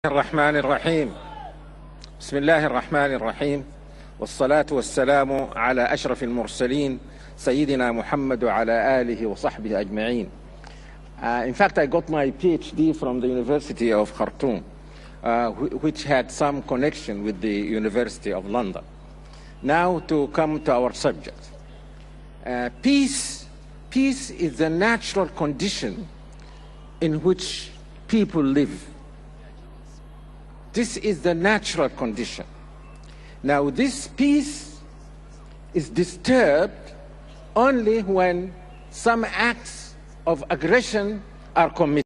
الرحمن الرحيم. بسم الله الرحمن الرحيم، والصلاة والسلام على أشرف المرسلين سيدنا محمد وعلى آله وصحبه أجمعين. In fact, I got my PhD from the University of Khartoum, which had some connection with the University of London. Now to come to our subject. Peace is the natural condition in which people live. This is the natural condition. Now, this peace is disturbed only when some acts of aggression are committed.